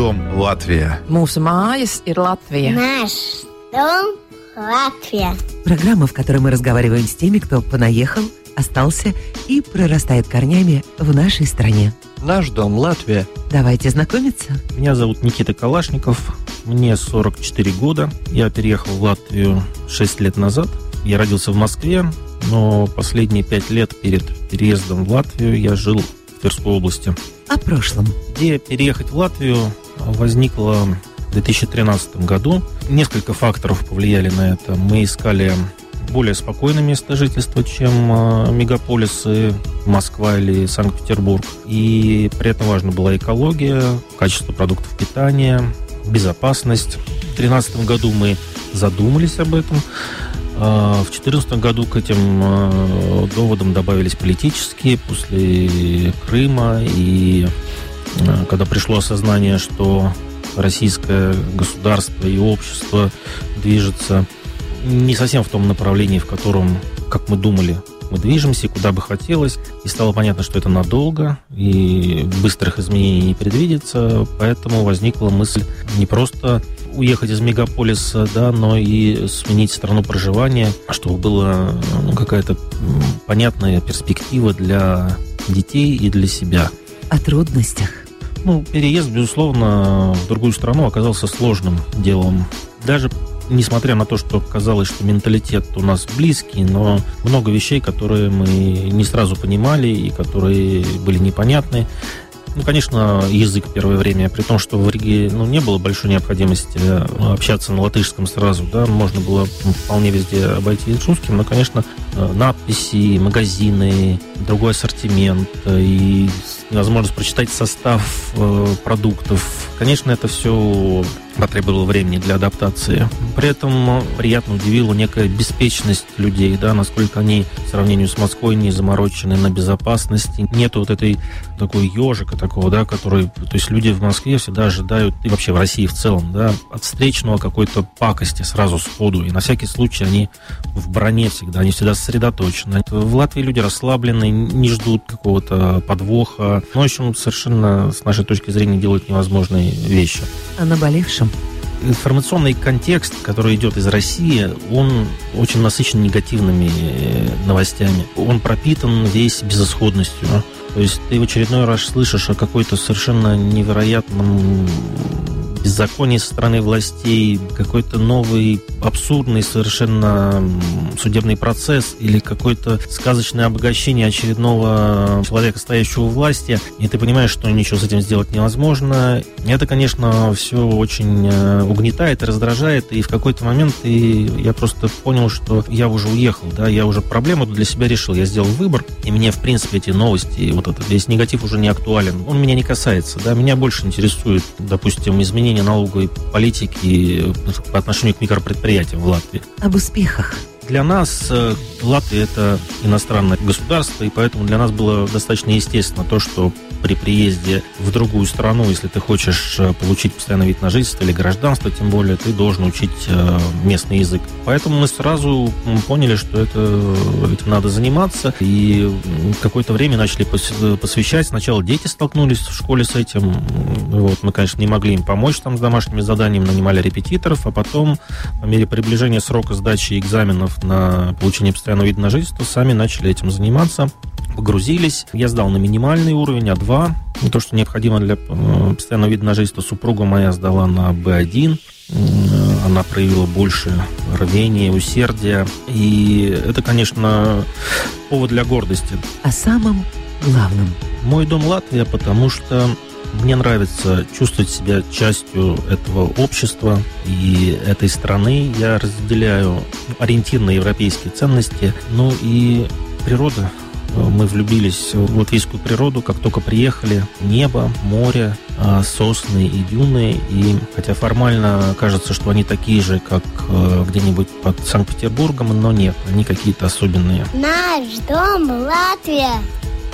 дом Латвия. Mūsu mājas ir Latvija. Наш дом Латвия. Программа, в которой мы разговариваем с теми, кто понаехал, остался и прорастает корнями в нашей стране. Наш дом Латвия. Давайте знакомиться. Меня зовут Никита Калашников, мне 44 года. Я переехал в Латвию 6 лет назад. Я родился в Москве, но последние 5 лет перед переездом в Латвию я жил в Тверской области. О прошлом. Идея переехать в Латвию возникла в 2013 году. Несколько факторов повлияли на это. Мы искали более спокойное место жительства, чем мегаполисы Москва или Санкт-Петербург. И при этом важна была экология, качество продуктов питания, безопасность. В 2013 году мы задумались об этом. В 2014 году к этим доводам добавились политические после Крыма. И когда пришло осознание, что российское государство и общество движется не совсем в том направлении, в котором, как мы думали, мы движемся, куда бы хотелось. И стало понятно, что это надолго, и быстрых изменений не предвидится. Поэтому возникла мысль не просто уехать из мегаполиса, да, но и сменить страну проживания, чтобы была какая-то понятная перспектива для детей и для себя. О трудностях. Переезд, безусловно, в другую страну оказался сложным делом. Даже несмотря на то, что казалось, что менталитет у нас близкий, но много вещей, которые мы не сразу понимали и которые были непонятны. Конечно, язык первое время, при том, что в Риге не было большой необходимости общаться на латышском сразу, да, можно было вполне везде обойти русским, но, конечно, надписи, магазины, другой ассортимент и невозможность прочитать состав продуктов. Конечно, это все потребовало времени для адаптации. При этом приятно удивила некая беспечность людей, да, насколько они в сравнении с Москвой не заморочены на безопасности. Нету вот этой такой ежика такого, да, который... То есть люди в Москве всегда ожидают, и вообще в России в целом, да, от встречного какой-то пакости сразу сходу. И на всякий случай они в броне всегда, они всегда сосредоточены. В Латвии люди расслаблены, не ждут какого-то подвоха. В общем, совершенно, с нашей точки зрения, делают невозможные вещи. О наболевшем. Информационный контекст, который идет из России, он очень насыщен негативными новостями. Он пропитан весь безысходностью. То есть ты в очередной раз слышишь о какой-то совершенно невероятном беззаконии со стороны властей, какой-то новый абсурдный совершенно судебный процесс или какое-то сказочное обогащение очередного человека, стоящего у власти, и ты понимаешь, что ничего с этим сделать невозможно. Это, конечно, все очень угнетает и раздражает, и в какой-то момент я просто понял, что я уже уехал, да, я уже проблему для себя решил, я сделал выбор, и мне, в принципе, эти новости, вот этот весь негатив уже не актуален. Он меня не касается, да, меня больше интересует, допустим, изменение налоговой политики по отношению к микропредприятиям в Латвии. Об успехах. Для нас Латвия – это иностранное государство, и поэтому для нас было достаточно естественно то, что при приезде в другую страну, если ты хочешь получить постоянный вид на жительство или гражданство, тем более, ты должен учить местный язык. Поэтому мы сразу поняли, что этим надо заниматься, и какое-то время начали посвящать. Сначала дети столкнулись в школе с этим. Мы, конечно, не могли им помочь там с домашними заданиями, нанимали репетиторов, а потом, по мере приближения срока сдачи экзаменов на получение постоянного вида на жительство, сами начали этим заниматься. Погрузились. Я сдал на минимальный уровень А2. То, что необходимо для постоянного вида на жительство. Супруга моя сдала на Б1. Она проявила больше рвения, усердия. И это, конечно, повод для гордости. О самом главном. Мой дом Латвия, потому что мне нравится чувствовать себя частью этого общества и этой страны. Я разделяю ориентир на европейские ценности. И природа. Мы влюбились в латвийскую природу, как только приехали. Небо, море, сосны и дюны. И хотя формально кажется, что они такие же, как где-нибудь под Санкт-Петербургом, но нет, они какие-то особенные. Наш дом Латвия.